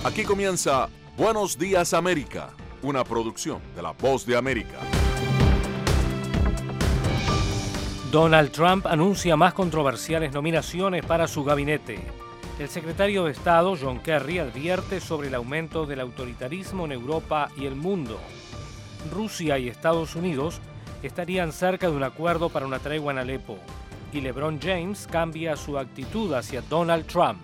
Aquí comienza Buenos Días América, una producción de La Voz de América. Donald Trump anuncia más controversiales nominaciones para su gabinete. El secretario de Estado, John Kerry, advierte sobre el aumento del autoritarismo en Europa y el mundo. Rusia y Estados Unidos estarían cerca de un acuerdo para una tregua en Alepo. Y LeBron James cambia su actitud hacia Donald Trump.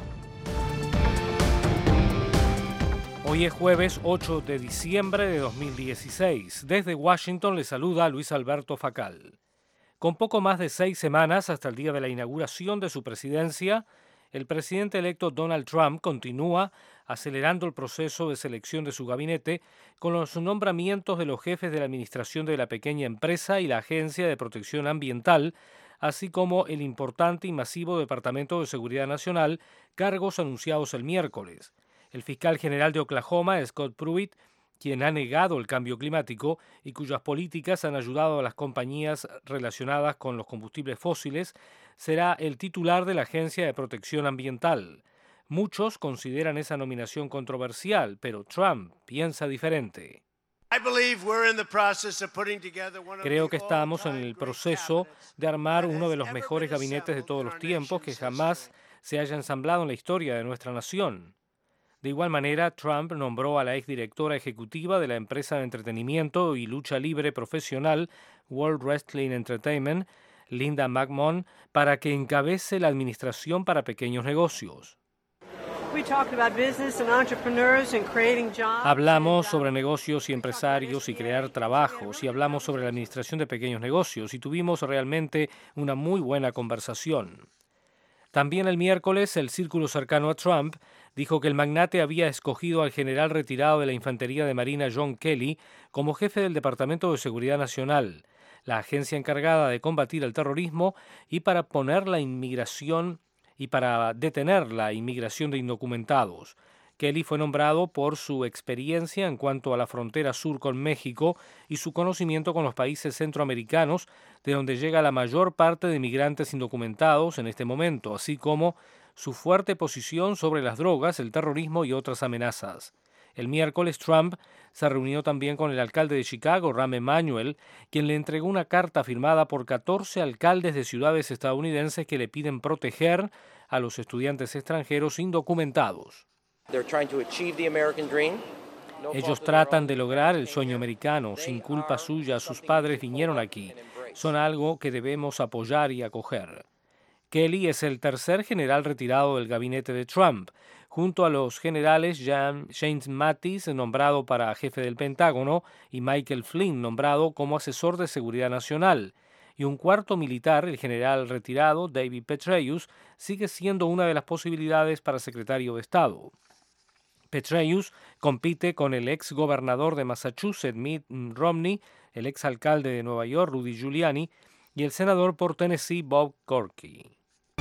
Hoy es jueves 8 de diciembre de 2016. Desde Washington le saluda Luis Alberto Facal. Con poco más de 6 semanas hasta el día de la inauguración de su presidencia, el presidente electo Donald Trump continúa acelerando el proceso de selección de su gabinete con los nombramientos de los jefes de la Administración de la Pequeña Empresa y la Agencia de Protección Ambiental, así como el importante y masivo Departamento de Seguridad Nacional, cargos anunciados el miércoles. El fiscal general de Oklahoma, Scott Pruitt, quien ha negado el cambio climático y cuyas políticas han ayudado a las compañías relacionadas con los combustibles fósiles, será el titular de la Agencia de Protección Ambiental. Muchos consideran esa nominación controversial, pero Trump piensa diferente. Creo que estamos en el proceso de armar uno de los mejores gabinetes de todos los tiempos que jamás se haya ensamblado en la historia de nuestra nación. De igual manera, Trump nombró a la exdirectora ejecutiva de la empresa de entretenimiento y lucha libre profesional World Wrestling Entertainment, Linda McMahon, para que encabece la administración para pequeños negocios. Hablamos sobre negocios y empresarios y crear trabajos, y hablamos sobre la administración de pequeños negocios, y tuvimos realmente una muy buena conversación. También el miércoles, el círculo cercano a Trump dijo que el magnate había escogido al general retirado de la Infantería de Marina John Kelly como jefe del Departamento de Seguridad Nacional, la agencia encargada de combatir el terrorismo y para detener la inmigración de indocumentados. Kelly fue nombrado por su experiencia en cuanto a la frontera sur con México y su conocimiento con los países centroamericanos, de donde llega la mayor parte de migrantes indocumentados en este momento, así como su fuerte posición sobre las drogas, el terrorismo y otras amenazas. El miércoles, Trump se reunió también con el alcalde de Chicago, Rahm Emanuel, quien le entregó una carta firmada por 14 alcaldes de ciudades estadounidenses que le piden proteger a los estudiantes extranjeros indocumentados. Ellos tratan de lograr el sueño americano. Sin culpa suya, sus padres vinieron aquí. Son algo que debemos apoyar y acoger. Kelly es el tercer general retirado del gabinete de Trump, junto a los generales James Mattis, nombrado para jefe del Pentágono, y Michael Flynn, nombrado como asesor de seguridad nacional. Y un cuarto militar, el general retirado David Petraeus, sigue siendo una de las posibilidades para secretario de Estado. Petraeus compite con el ex gobernador de Massachusetts, Mitt Romney, el ex alcalde de Nueva York, Rudy Giuliani, y el senador por Tennessee, Bob Corker.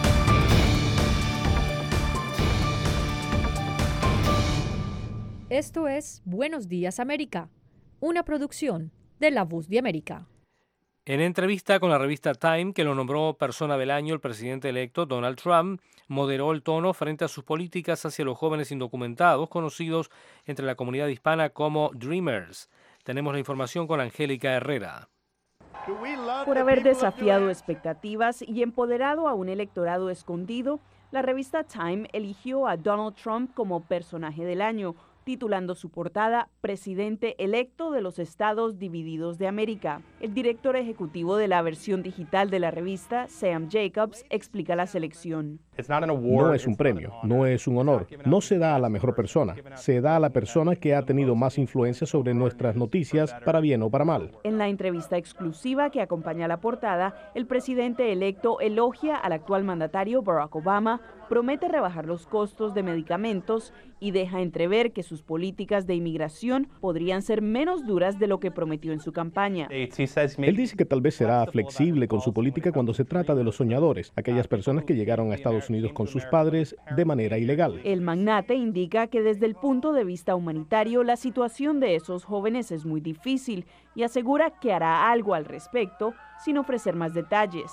Esto es Buenos Días América, una producción de La Voz de América. En entrevista con la revista Time, que lo nombró persona del año, el presidente electo Donald Trump moderó el tono frente a sus políticas hacia los jóvenes indocumentados, conocidos entre la comunidad hispana como Dreamers. Tenemos la información con Angélica Herrera. Por haber desafiado expectativas y empoderado a un electorado escondido, la revista Time eligió a Donald Trump como personaje del año, titulando su portada Presidente electo de los Estados Divididos de América. El director ejecutivo de la versión digital de la revista, Sam Jacobs, explica la selección. No es un premio, no es un honor, no se da a la mejor persona, se da a la persona que ha tenido más influencia sobre nuestras noticias, para bien o para mal. En la entrevista exclusiva que acompaña la portada, el presidente electo elogia al actual mandatario Barack Obama, promete rebajar los costos de medicamentos y deja entrever que sus políticas de inmigración podrían ser menos duras de lo que prometió en su campaña. Él dice que tal vez será flexible con su política cuando se trata de los soñadores, aquellas personas que llegaron a Estados Unidos con sus padres de manera ilegal. El magnate indica que desde el punto de vista humanitario la situación de esos jóvenes es muy difícil y asegura que hará algo al respecto sin ofrecer más detalles.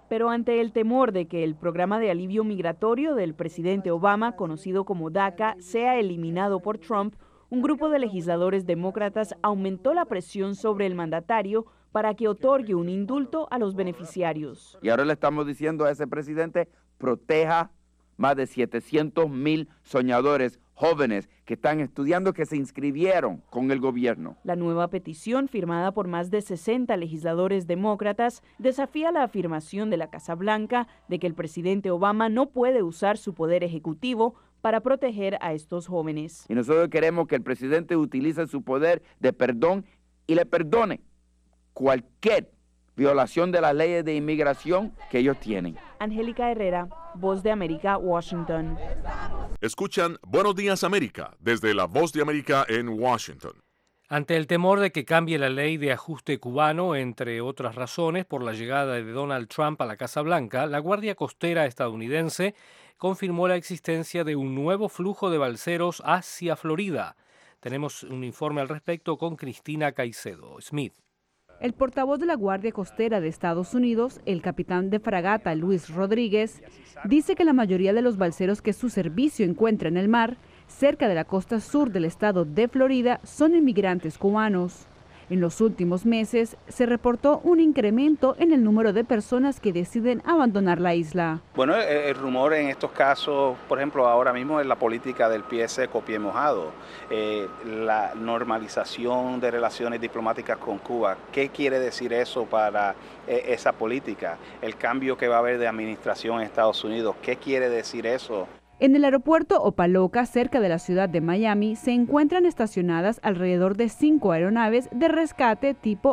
Pero ante el temor de que el programa de alivio migratorio del presidente Obama, conocido como DACA, sea eliminado por Trump, un grupo de legisladores demócratas aumentó la presión sobre el mandatario para que otorgue un indulto a los beneficiarios. Y ahora le estamos diciendo a ese presidente, proteja más de 700,000 soñadores jóvenes que están estudiando, que se inscribieron con el gobierno. La nueva petición, firmada por más de 60 legisladores demócratas, desafía la afirmación de la Casa Blanca de que el presidente Obama no puede usar su poder ejecutivo para proteger a estos jóvenes. Y nosotros queremos que el presidente utilice su poder de perdón y le perdone cualquier violación de las leyes de inmigración que ellos tienen. Angélica Herrera, Voz de América, Washington. Escuchan Buenos Días América desde la Voz de América en Washington. Ante el temor de que cambie la ley de ajuste cubano, entre otras razones, por la llegada de Donald Trump a la Casa Blanca, la Guardia Costera estadounidense confirmó la existencia de un nuevo flujo de balseros hacia Florida. Tenemos un informe al respecto con Cristina Caicedo Smith. El portavoz de la Guardia Costera de Estados Unidos, el capitán de fragata Luis Rodríguez, dice que la mayoría de los balseros que su servicio encuentra en el mar, cerca de la costa sur del estado de Florida, son inmigrantes cubanos. En los últimos meses se reportó un incremento en el número de personas que deciden abandonar la isla. Bueno, el rumor en estos casos, por ejemplo, ahora mismo es la política del pie seco, pie mojado, la normalización de relaciones diplomáticas con Cuba. ¿Qué quiere decir eso para esa política? El cambio que va a haber de administración en Estados Unidos, ¿qué quiere decir eso? En el aeropuerto Opa-locka, cerca de la ciudad de Miami, se encuentran estacionadas alrededor de 5 aeronaves de rescate tipo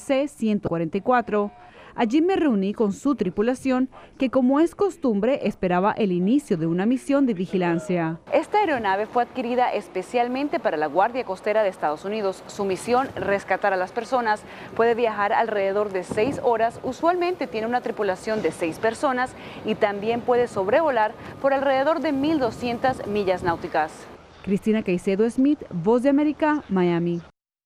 HC-144. Allí me reuní con su tripulación, que como es costumbre esperaba el inicio de una misión de vigilancia. Esta aeronave fue adquirida especialmente para la Guardia Costera de Estados Unidos. Su misión, rescatar a las personas, puede viajar alrededor de 6 horas. Usualmente tiene una tripulación de 6 personas y también puede sobrevolar por alrededor de 1.200 millas náuticas. Cristina Caicedo Smith, Voz de América, Miami.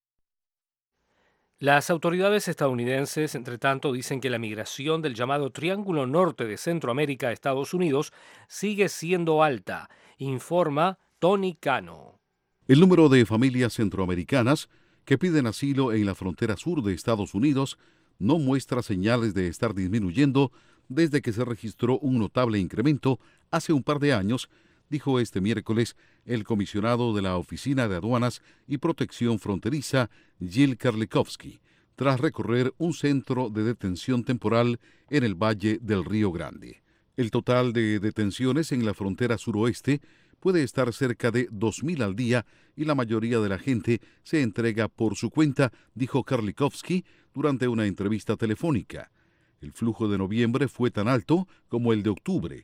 Las autoridades estadounidenses, entre tanto, dicen que la migración del llamado Triángulo Norte de Centroamérica a Estados Unidos sigue siendo alta, informa Tony Cano. El número de familias centroamericanas que piden asilo en la frontera sur de Estados Unidos no muestra señales de estar disminuyendo desde que se registró un notable incremento hace un par de años, dijo este miércoles el comisionado de la Oficina de Aduanas y Protección Fronteriza, Jill Karlikowski, tras recorrer un centro de detención temporal en el Valle del Río Grande. El total de detenciones en la frontera suroeste puede estar cerca de 2.000 al día y la mayoría de la gente se entrega por su cuenta, dijo Karlikowski durante una entrevista telefónica. El flujo de noviembre fue tan alto como el de octubre.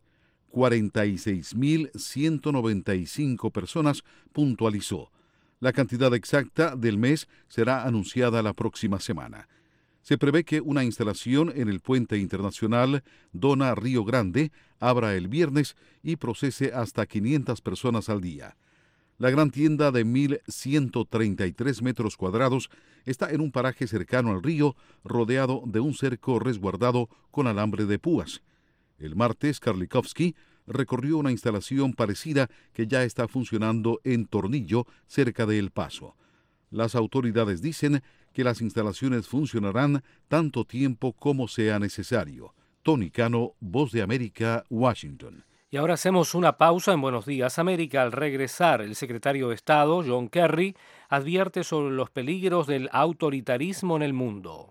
46.195 personas, puntualizó. La cantidad exacta del mes será anunciada la próxima semana. Se prevé que una instalación en el puente internacional Dona-Río Grande abra el viernes y procese hasta 500 personas al día. La gran tienda de 1.133 metros cuadrados está en un paraje cercano al río, rodeado de un cerco resguardado con alambre de púas. El martes, Karlikowski recorrió una instalación parecida que ya está funcionando en Tornillo, cerca de El Paso. Las autoridades dicen que las instalaciones funcionarán tanto tiempo como sea necesario. Tony Cano, Voz de América, Washington. Y ahora hacemos una pausa en Buenos Días América. Al regresar, el secretario de Estado, John Kerry, advierte sobre los peligros del autoritarismo en el mundo.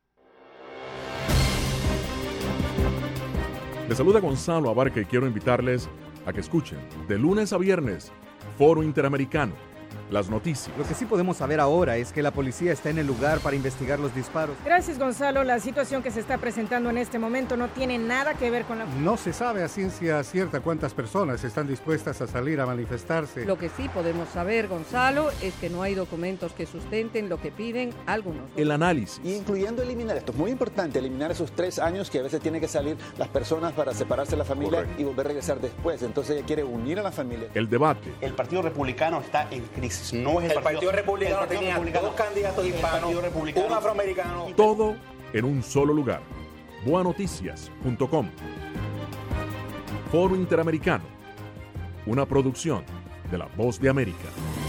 Les saluda Gonzalo Abarca y quiero invitarles a que escuchen de lunes a viernes Foro Interamericano, las noticias. Lo que sí podemos saber ahora es que la policía está en el lugar para investigar los disparos. Gracias, Gonzalo. La situación que se está presentando en este momento no tiene nada que ver con la... No se sabe a ciencia cierta cuántas personas están dispuestas a salir a manifestarse. Lo que sí podemos saber, Gonzalo, es que no hay documentos que sustenten lo que piden algunos. El análisis. Incluyendo eliminar, esto es muy importante, eliminar esos 3 años que a veces tienen que salir las personas para separarse de la familia. Correcto. Y volver a regresar después. Entonces ella quiere unir a la familia. El debate. El Partido Republicano está en crisis. No es el Partido Republicano tenía 2 candidatos hispanos, un afroamericano. Todo en un solo lugar. boanoticias.com. Foro Interamericano, una producción de La Voz de América.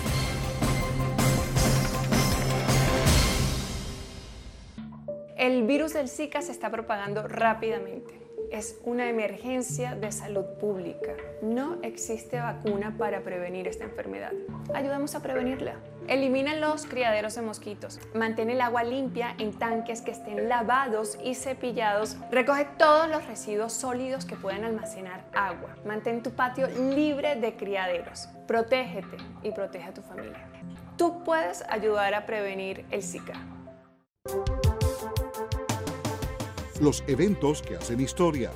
El virus del Zika se está propagando rápidamente. Es una emergencia de salud pública. No existe vacuna para prevenir esta enfermedad. Ayudemos a prevenirla. Elimina los criaderos de mosquitos. Mantén el agua limpia en tanques que estén lavados y cepillados. Recoge todos los residuos sólidos que puedan almacenar agua. Mantén tu patio libre de criaderos. Protégete y protege a tu familia. Tú puedes ayudar a prevenir el Zika. Los eventos que hacen historia.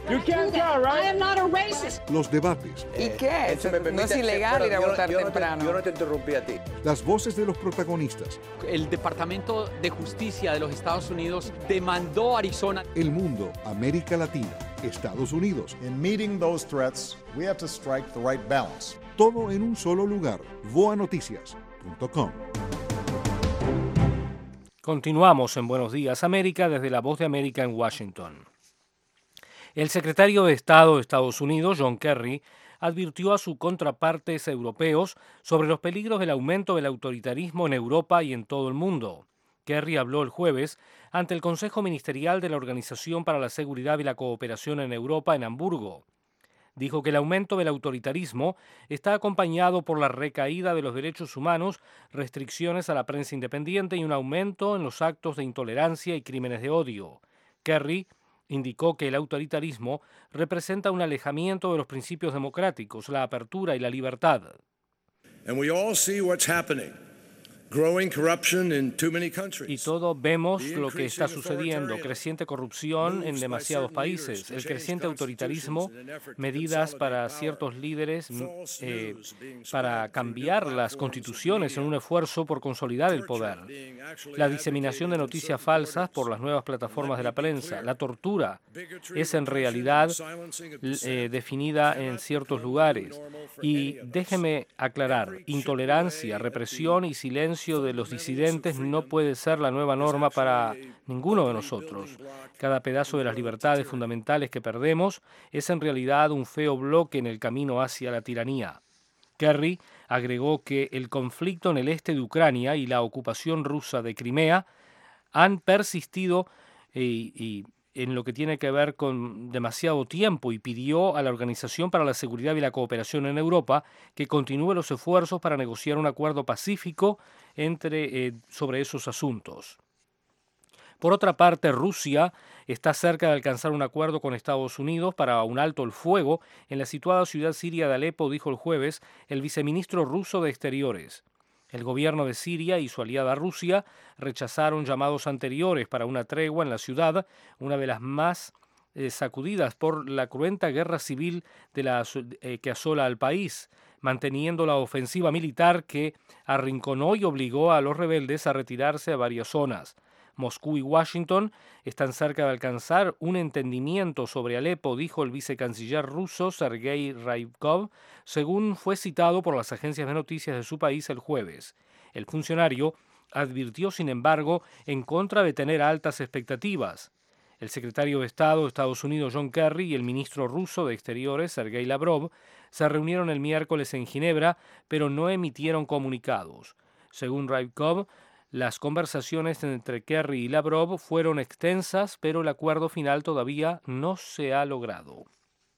Los debates. ¿Y qué? No es ilegal ir a votar temprano. Yo no te interrumpí a ti. Las voces de los protagonistas. El Departamento de Justicia de los Estados Unidos demandó a Arizona. El mundo, América Latina, Estados Unidos. In meeting those threats, we have to strike the right balance. Todo en un solo lugar. boanoticias.com. Continuamos en Buenos Días América desde La Voz de América en Washington. El secretario de Estado de Estados Unidos, John Kerry, advirtió a sus contrapartes europeos sobre los peligros del aumento del autoritarismo en Europa y en todo el mundo. Kerry habló el jueves ante el Consejo Ministerial de la Organización para la Seguridad y la Cooperación en Europa en Hamburgo. Dijo que el aumento del autoritarismo está acompañado por la recaída de los derechos humanos, restricciones a la prensa independiente y un aumento en los actos de intolerancia y crímenes de odio. Kerry indicó que el autoritarismo representa un alejamiento de los principios democráticos, la apertura y la libertad. And we all see what's happening. Growing corruption in too many countries. Y todos vemos lo que está sucediendo, creciente corrupción en demasiados países, el creciente autoritarismo, medidas para ciertos líderes para cambiar las constituciones en un esfuerzo por consolidar el poder, la diseminación de noticias falsas por las nuevas plataformas de la prensa, la tortura es en realidad definida en ciertos lugares. Y déjeme aclarar, intolerancia, represión y silencio de los disidentes no puede ser la nueva norma para ninguno de nosotros. Cada pedazo de las libertades fundamentales que perdemos es en realidad un feo bloque en el camino hacia la tiranía. Kerry agregó que el conflicto en el este de Ucrania y la ocupación rusa de Crimea han persistido en lo que tiene que ver con demasiado tiempo y pidió a la Organización para la Seguridad y la Cooperación en Europa que continúe los esfuerzos para negociar un acuerdo pacífico sobre esos asuntos. Por otra parte, Rusia está cerca de alcanzar un acuerdo con Estados Unidos para un alto el fuego en la situada ciudad siria de Alepo, dijo el jueves el viceministro ruso de Exteriores. El gobierno de Siria y su aliada Rusia rechazaron llamados anteriores para una tregua en la ciudad, una de las más sacudidas por la cruenta guerra civil que asola al país, manteniendo la ofensiva militar que arrinconó y obligó a los rebeldes a retirarse a varias zonas. Moscú y Washington están cerca de alcanzar un entendimiento sobre Alepo, dijo el vicecanciller ruso Sergei Ryabkov, según fue citado por las agencias de noticias de su país el jueves. El funcionario advirtió, sin embargo, en contra de tener altas expectativas. El secretario de Estado de Estados Unidos, John Kerry, y el ministro ruso de Exteriores, Sergei Lavrov, se reunieron el miércoles en Ginebra, pero no emitieron comunicados. Según Ryabkov, las conversaciones entre Kerry y Lavrov fueron extensas, pero el acuerdo final todavía no se ha logrado.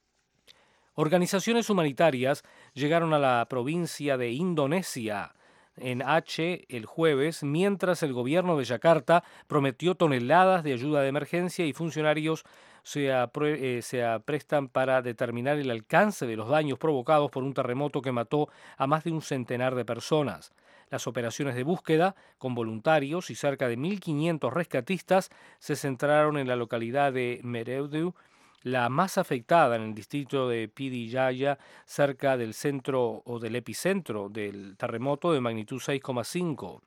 Organizaciones humanitarias llegaron a la provincia de Indonesia en Aceh el jueves, mientras el gobierno de Yakarta prometió toneladas de ayuda de emergencia y funcionarios se aprestan para determinar el alcance de los daños provocados por un terremoto que mató a más de un centenar de personas. Las operaciones de búsqueda, con voluntarios y cerca de 1.500 rescatistas, se centraron en la localidad de Meredu, la más afectada en el distrito de Pidi Jaya, cerca del centro o del epicentro del terremoto de magnitud 6,5.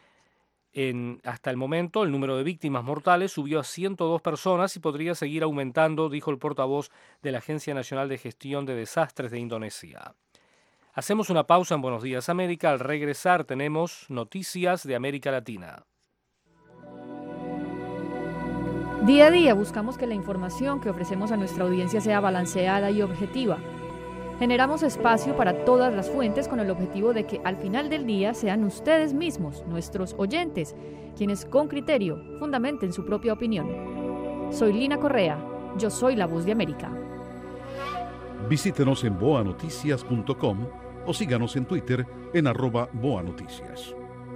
Hasta el momento, el número de víctimas mortales subió a 102 personas y podría seguir aumentando, dijo el portavoz de la Agencia Nacional de Gestión de Desastres de Indonesia. Hacemos una pausa en Buenos Días América. Al regresar tenemos noticias de América Latina. Día a día buscamos que la información que ofrecemos a nuestra audiencia sea balanceada y objetiva. Generamos espacio para todas las fuentes con el objetivo de que al final del día sean ustedes mismos, nuestros oyentes, quienes con criterio fundamenten su propia opinión. Soy Lina Correa, yo soy La Voz de América. Visítenos en boanoticias.com o síganos en Twitter en @boanoticias.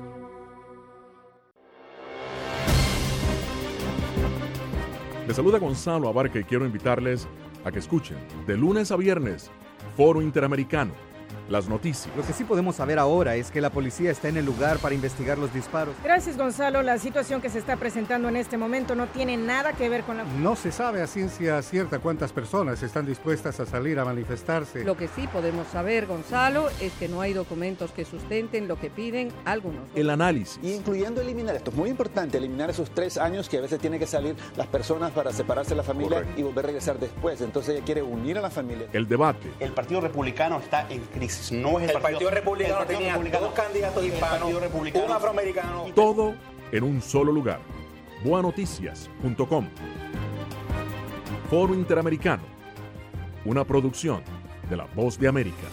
Les saluda Gonzalo Abarca y quiero invitarles a que escuchen de lunes a viernes Foro Interamericano, las noticias. Lo que sí podemos saber ahora es que la policía está en el lugar para investigar los disparos. Gracias, Gonzalo. La situación que se está presentando en este momento no tiene nada que ver con la... No se sabe a ciencia cierta cuántas personas están dispuestas a salir a manifestarse. Lo que sí podemos saber, Gonzalo, es que no hay documentos que sustenten lo que piden algunos. El análisis. Y incluyendo eliminar, esto es muy importante, eliminar esos 3 años que a veces tienen que salir las personas para separarse de la familia. Correcto. Y volver a regresar después. Entonces ella quiere unir a la familia. El debate. El Partido Republicano está en crisis. No es el Partido Republicano tenía 2 candidatos hispanos, un afroamericano. Todo en un solo lugar. boanoticias.com. Foro Interamericano, una producción de La Voz de América.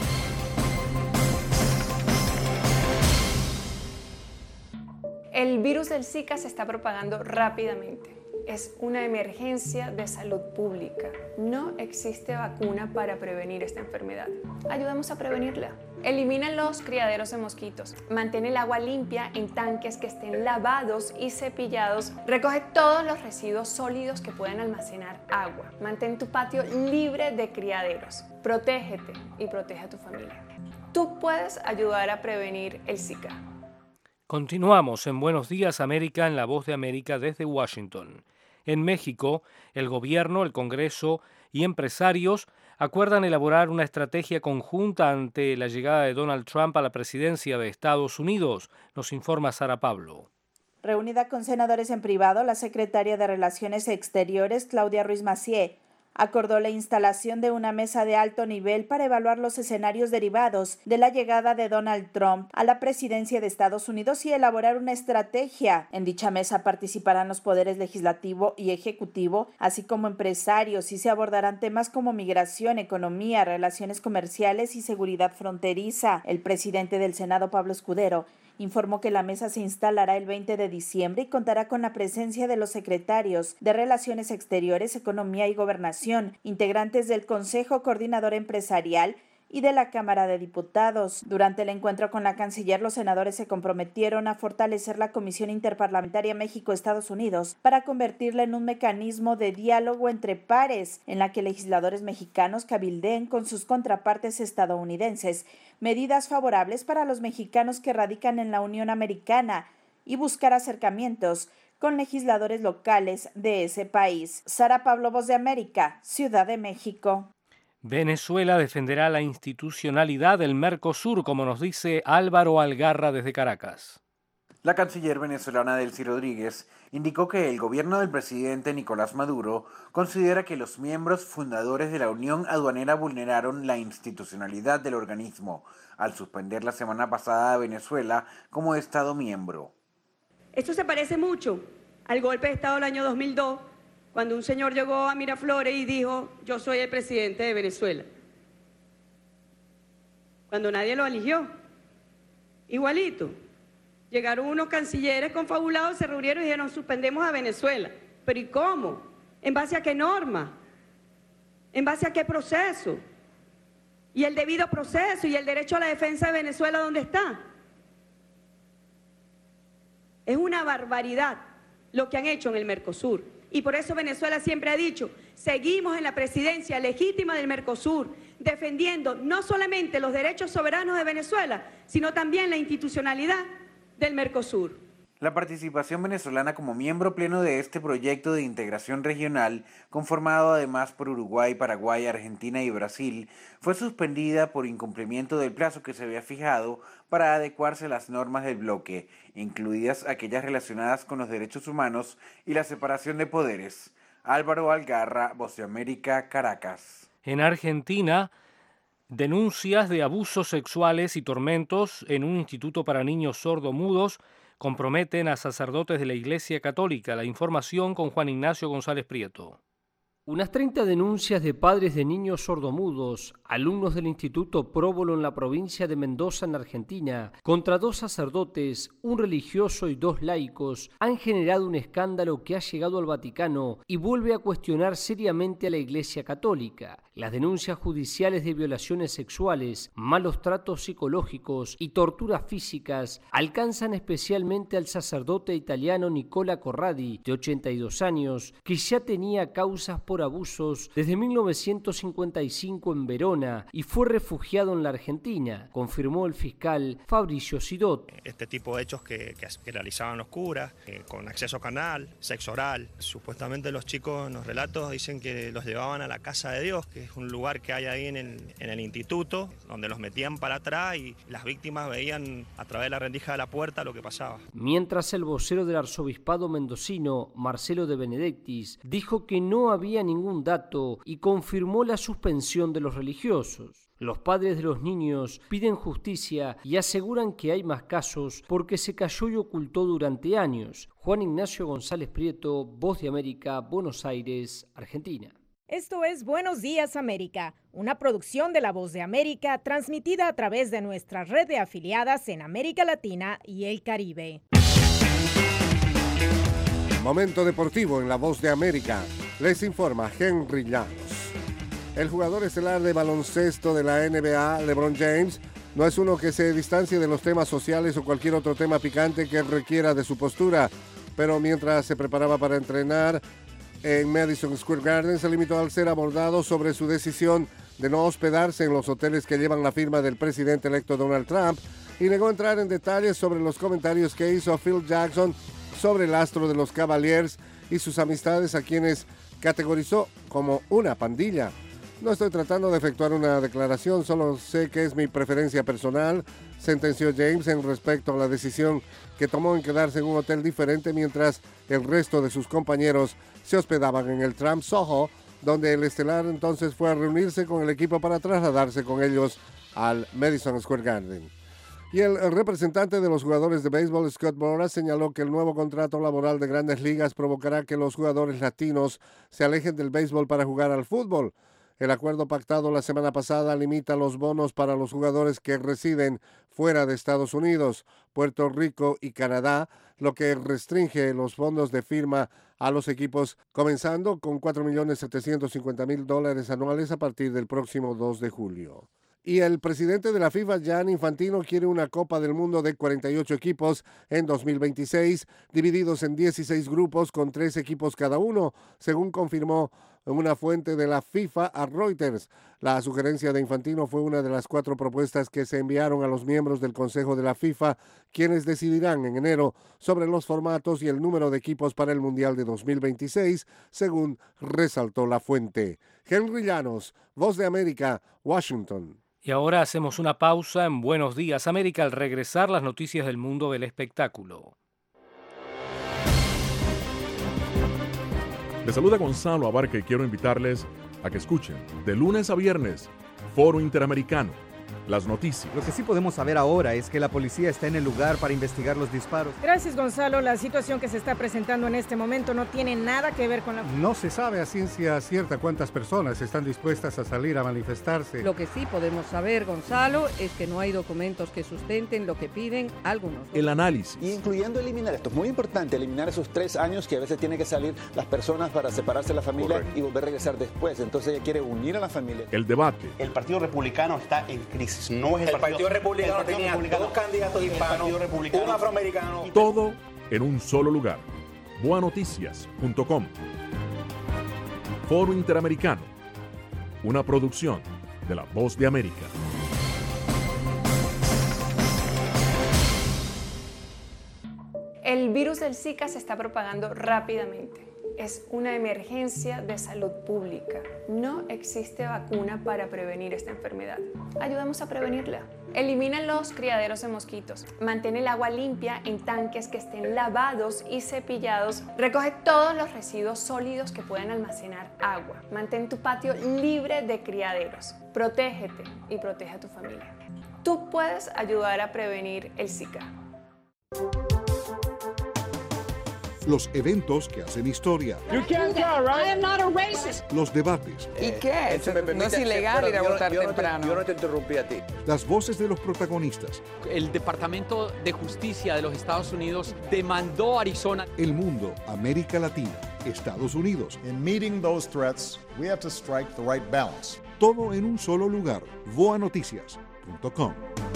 El virus del Zika se está propagando rápidamente. Es una emergencia de salud pública. No existe vacuna para prevenir esta enfermedad. Ayudamos a prevenirla. Elimina los criaderos de mosquitos. Mantén el agua limpia en tanques que estén lavados y cepillados. Recoge todos los residuos sólidos que puedan almacenar agua. Mantén tu patio libre de criaderos. Protégete y protege a tu familia. Tú puedes ayudar a prevenir el Zika. Continuamos en Buenos Días América en La Voz de América desde Washington. En México, el gobierno, el Congreso y empresarios acuerdan elaborar una estrategia conjunta ante la llegada de Donald Trump a la presidencia de Estados Unidos, nos informa Sara Pablo. Reunida con senadores en privado, la secretaria de Relaciones Exteriores, Claudia Ruiz Massieu, acordó la instalación de una mesa de alto nivel para evaluar los escenarios derivados de la llegada de Donald Trump a la presidencia de Estados Unidos y elaborar una estrategia. En dicha mesa participarán los poderes legislativo y ejecutivo, así como empresarios, y se abordarán temas como migración, economía, relaciones comerciales y seguridad fronteriza. El presidente del Senado, Pablo Escudero, informó que la mesa se instalará el 20 de diciembre y contará con la presencia de los secretarios de Relaciones Exteriores, Economía y Gobernación, integrantes del Consejo Coordinador Empresarial y de la Cámara de Diputados. Durante el encuentro con la canciller, los senadores se comprometieron a fortalecer la Comisión Interparlamentaria México-Estados Unidos para convertirla en un mecanismo de diálogo entre pares, en la que legisladores mexicanos cabildeen con sus contrapartes estadounidenses medidas favorables para los mexicanos que radican en la Unión Americana y buscar acercamientos con legisladores locales de ese país. Sara Pablo, Voz de América, Ciudad de México. Venezuela defenderá la institucionalidad del Mercosur, como nos dice Álvaro Algarra desde Caracas. La canciller venezolana Delcy Rodríguez indicó que el gobierno del presidente Nicolás Maduro considera que los miembros fundadores de la Unión Aduanera vulneraron la institucionalidad del organismo al suspender la semana pasada a Venezuela como Estado miembro. Esto se parece mucho al golpe de Estado del año 2002, cuando un señor llegó a Miraflores y dijo: yo soy el presidente de Venezuela, cuando nadie lo eligió. Igualito, llegaron unos cancilleres confabulados, se reunieron y dijeron: suspendemos a Venezuela. ¿Pero y cómo? ¿En base a qué norma? ¿En base a qué proceso? ¿Y el debido proceso y el derecho a la defensa de Venezuela dónde está? Es una barbaridad lo que han hecho en el Mercosur. Y por eso Venezuela siempre ha dicho: seguimos en la presidencia legítima del Mercosur, defendiendo no solamente los derechos soberanos de Venezuela, sino también la institucionalidad del Mercosur. La participación venezolana como miembro pleno de este proyecto de integración regional, conformado además por Uruguay, Paraguay, Argentina y Brasil, fue suspendida por incumplimiento del plazo que se había fijado para adecuarse a las normas del bloque, incluidas aquellas relacionadas con los derechos humanos y la separación de poderes. Álvaro Algarra, Voz de América, Caracas. En Argentina, denuncias de abusos sexuales y tormentos en un instituto para niños sordomudos comprometen a sacerdotes de la Iglesia Católica. La información con Juan Ignacio González Prieto. Unas 30 denuncias de padres de niños sordomudos, alumnos del Instituto Próbolo en la provincia de Mendoza, en Argentina, contra 2 sacerdotes, un religioso y 2 laicos, han generado un escándalo que ha llegado al Vaticano y vuelve a cuestionar seriamente a la Iglesia Católica. Las denuncias judiciales de violaciones sexuales, malos tratos psicológicos y torturas físicas alcanzan especialmente al sacerdote italiano Nicola Corradi, de 82 años, que ya tenía causas por abusos desde 1955 en Verona y fue refugiado en la Argentina, confirmó el fiscal Fabricio Sidot. Este tipo de hechos que realizaban los curas, con acceso canal, sexo oral. Supuestamente los chicos en los relatos dicen que los llevaban a la Casa de Dios, que es un lugar que hay ahí en el instituto, donde los metían para atrás y las víctimas veían a través de la rendija de la puerta lo que pasaba. Mientras el vocero del arzobispado mendocino, Marcelo de Benedictis, dijo que no había ningún dato y confirmó la suspensión de los religiosos. Los padres de los niños piden justicia y aseguran que hay más casos porque se cayó y ocultó durante años. Juan Ignacio González Prieto, Voz de América, Buenos Aires, Argentina. Esto es Buenos Días América, una producción de La Voz de América transmitida a través de nuestra red de afiliadas en América Latina y el Caribe. Momento deportivo en La Voz de América. Les informa Henry Llanos. El jugador estelar de baloncesto de la NBA, LeBron James, no es uno que se distancie de los temas sociales o cualquier otro tema picante que requiera de su postura, pero mientras se preparaba para entrenar en Madison Square Garden, se limitó al ser abordado sobre su decisión de no hospedarse en los hoteles que llevan la firma del presidente electo Donald Trump y negó entrar en detalles sobre los comentarios que hizo Phil Jackson sobre el astro de los Cavaliers y sus amistades, a quienes categorizó como una pandilla. No estoy tratando de efectuar una declaración, solo sé que es mi preferencia personal, sentenció James en respecto a la decisión que tomó en quedarse en un hotel diferente mientras el resto de sus compañeros se hospedaban en el Trump Soho, donde el estelar entonces fue a reunirse con el equipo para trasladarse con ellos al Madison Square Garden. Y el representante de los jugadores de béisbol, Scott Boras, señaló que el nuevo contrato laboral de Grandes Ligas provocará que los jugadores latinos se alejen del béisbol para jugar al fútbol. El acuerdo pactado la semana pasada limita los bonos para los jugadores que residen fuera de Estados Unidos, Puerto Rico y Canadá, lo que restringe los fondos de firma a los equipos, comenzando con $4.750.000 anuales a partir del próximo 2 de julio. Y el presidente de la FIFA, Gianni Infantino, quiere una Copa del Mundo de 48 equipos en 2026, divididos en 16 grupos con 3 equipos cada uno, según confirmó una fuente de la FIFA a Reuters. La sugerencia de Infantino fue una de las 4 propuestas que se enviaron a los miembros del Consejo de la FIFA, quienes decidirán en enero sobre los formatos y el número de equipos para el Mundial de 2026, según resaltó la fuente. Henry Llanos, Voz de América, Washington. Y ahora hacemos una pausa en Buenos Días América al regresar las noticias del mundo del espectáculo. Les saluda Gonzalo Abarca y quiero invitarles a que escuchen de lunes a viernes Foro Interamericano, las noticias. Lo que sí podemos saber ahora es que la policía está en el lugar para investigar los disparos. Gracias, Gonzalo. La situación que se está presentando en este momento no tiene nada que ver con la... No se sabe a ciencia cierta cuántas personas están dispuestas a salir a manifestarse. Lo que sí podemos saber, Gonzalo, es que no hay documentos que sustenten lo que piden algunos. El análisis. Y incluyendo eliminar, esto es muy importante, eliminar esos 3 años que a veces tienen que salir las personas para separarse de la familia. Correcto. Y volver a regresar después. Entonces ella quiere unir a la familia. El debate. El Partido Republicano está en crisis. No es el Partido Republicano tenía 2 candidatos hispanos, un afroamericano. Todo en un solo lugar. Boanoticias.com. Foro Interamericano. Una producción de La Voz de América. El virus del Zika se está propagando rápidamente. Es una emergencia de salud pública. No existe vacuna para prevenir esta enfermedad. Ayudamos a prevenirla. Elimina los criaderos de mosquitos. Mantén el agua limpia en tanques que estén lavados y cepillados. Recoge todos los residuos sólidos que puedan almacenar agua. Mantén tu patio libre de criaderos. Protégete y protege a tu familia. Tú puedes ayudar a prevenir el Zika. los eventos que hacen historia, los debates. ¿Y qué? No es ilegal ir a votar temprano. Yo no te interrumpí a ti. Las voces de los protagonistas. El Departamento de Justicia de los Estados Unidos demandó a Arizona. El mundo, América Latina, Estados Unidos. In meeting those threats, we have to strike the right balance. Todo en un solo lugar. voanoticias.com.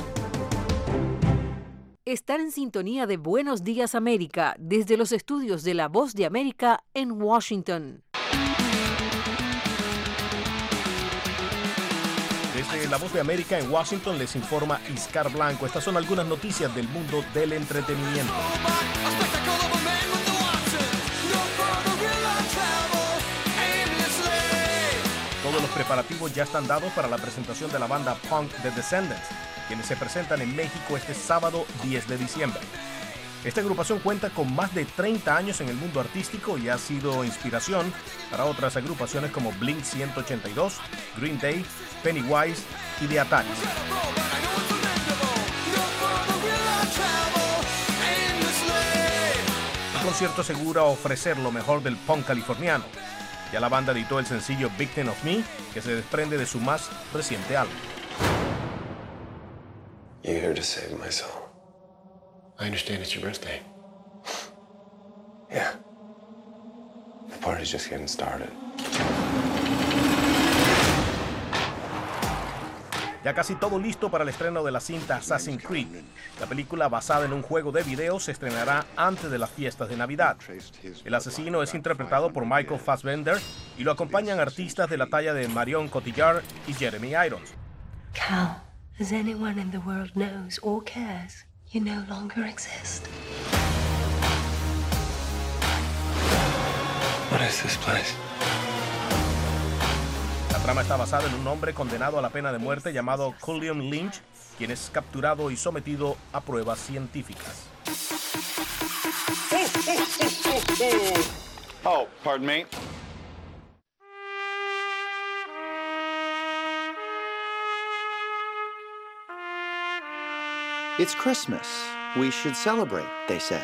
Están en sintonía de Buenos Días América desde los estudios de La Voz de América en Washington. Desde La Voz de América en Washington les informa Iscar Blanco. Estas son algunas noticias del mundo del entretenimiento. Todos los preparativos ya están dados para la presentación de la banda punk The Descendants, quienes se presentan en México este sábado 10 de diciembre. Esta agrupación cuenta con más de 30 años en el mundo artístico y ha sido inspiración para otras agrupaciones como Blink-182, Green Day, Pennywise y The Attack. El concierto asegura ofrecer lo mejor del punk californiano. Ya la banda editó el sencillo Victim of Me, que se desprende de su más reciente álbum. You're here to save my soul. I understand it's your birthday. Yeah. The party's just getting started. Ya casi todo listo para el estreno de la cinta Assassin's Creed. La película, basada en un juego de video, se estrenará antes de las fiestas de Navidad. El asesino es interpretado por Michael Fassbender y lo acompañan artistas de la talla de Marion Cotillard y Jeremy Irons. Cal, as anyone in the world knows or cares, you no longer exist. What is this place? La trama está basada en un hombre condenado a la pena de muerte llamado Cullion Lynch, quien es capturado y sometido a pruebas científicas. Oh, pardon me. It's Christmas. We should celebrate, they said.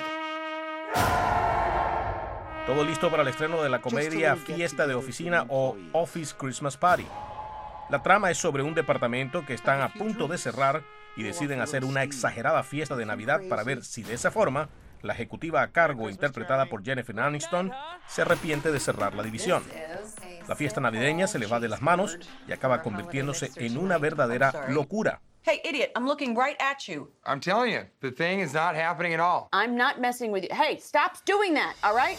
Todo listo para el estreno de la comedia Fiesta de Oficina o Office Christmas Party. La trama es sobre un departamento que están a punto de cerrar y deciden hacer una exagerada fiesta de Navidad para ver si de esa forma la ejecutiva a cargo, interpretada por Jennifer Aniston, se arrepiente de cerrar la división. La fiesta navideña se les va de las manos y acaba convirtiéndose en una verdadera locura. Hey, idiot, I'm looking right at you. I'm telling you, the thing is not happening at all. I'm not messing with you. Hey, stop doing that, all right?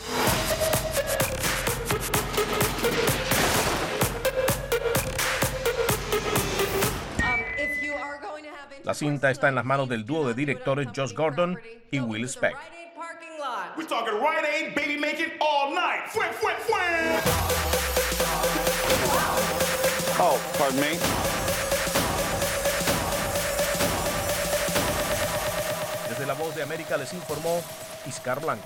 La cinta está en las manos del dúo de directores Josh Gordon y Will Speck. We're talking Rite Aid, baby, make it all night. Oh, pardon me. Desde La Voz de América les informó Iscar Blanco.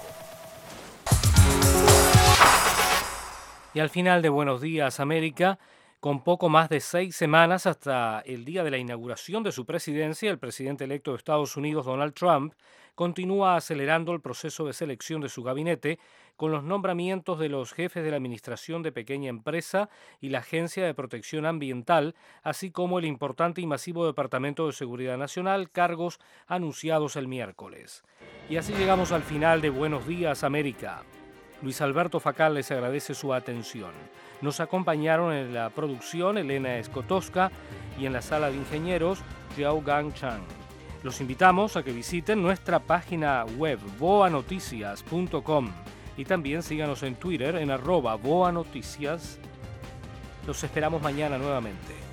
Y al final de Buenos Días América, con poco más de 6 semanas hasta el día de la inauguración de su presidencia, el presidente electo de Estados Unidos, Donald Trump, continúa acelerando el proceso de selección de su gabinete con los nombramientos de los jefes de la Administración de Pequeña Empresa y la Agencia de Protección Ambiental, así como el importante y masivo Departamento de Seguridad Nacional, cargos anunciados el miércoles. Y así llegamos al final de Buenos Días América. Luis Alberto Facal les agradece su atención. Nos acompañaron en la producción Elena Skotowska y en la sala de ingenieros Jiao Gang Chang. Los invitamos a que visiten nuestra página web voanoticias.com y también síganos en Twitter en @voanoticias. Los esperamos mañana nuevamente.